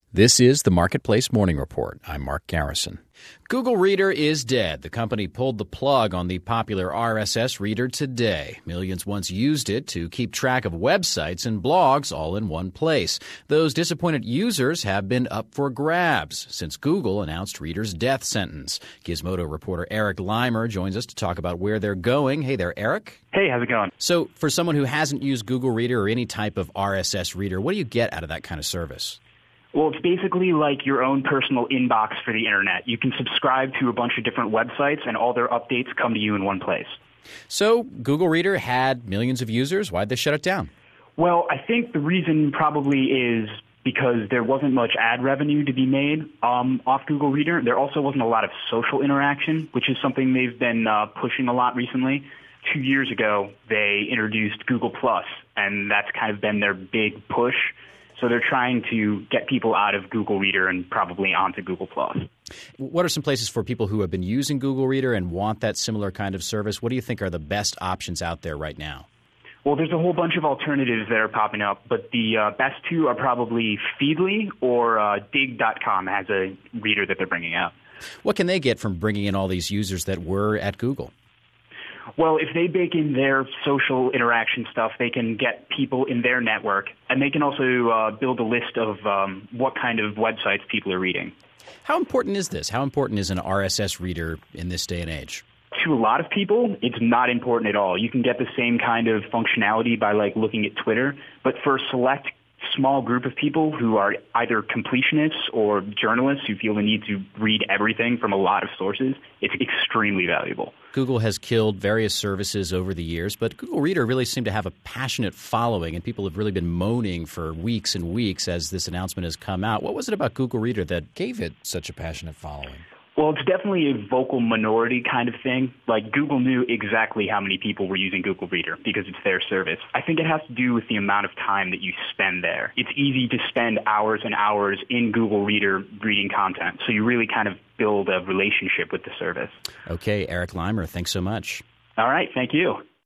This is the Marketplace Morning Report. I'm Mark Garrison. Google Reader is dead. The company pulled the plug on the popular RSS reader today. Millions once used it to keep track of websites and blogs all in one place. Those disappointed users have been up for grabs since Google announced Reader's death sentence. Gizmodo reporter Eric Limer joins us to talk about where they're going. Hey there, Eric. Hey, how's it going? So for someone who hasn't used Google Reader or any type of RSS reader, what do you get out of that kind of service? Well, it's basically like your own personal inbox for the internet. You can subscribe to a bunch of different websites, and all their updates come to you in one place. So Google Reader had millions of users. Why'd they shut it down? Well, I think the reason probably is because there wasn't much ad revenue to be made off Google Reader. There also wasn't a lot of social interaction, which is something they've been pushing a lot recently. 2 years ago, they introduced Google+, and that's kind of been their big push. So they're trying to get people out of Google Reader and probably onto Google+. What are some places for people who have been using Google Reader and want that similar kind of service? What do you think are the best options out there right now? Well, there's a whole bunch of alternatives that are popping up, but the best two are probably Feedly or Digg.com has a reader that they're bringing out. What can they get from bringing in all these users that were at Google? Well, if they bake in their social interaction stuff, they can get people in their network, and they can also build a list of what kind of websites people are reading. How important is this? How important is an RSS reader in this day and age? To a lot of people, it's not important at all. You can get the same kind of functionality by looking at Twitter, but for a select small group of people who are either completionists or journalists who feel the need to read everything from a lot of sources, it's extremely valuable. Google has killed various services over the years, but Google Reader really seemed to have a passionate following, and people have really been moaning for weeks and weeks as this announcement has come out. What was it about Google Reader that gave it such a passionate following? Well, it's definitely a vocal minority kind of thing. Google knew exactly how many people were using Google Reader because it's their service. I think it has to do with the amount of time that you spend there. It's easy to spend hours and hours in Google Reader reading content, so you really kind of build a relationship with the service. Okay, Eric Limer, thanks so much. All right, thank you.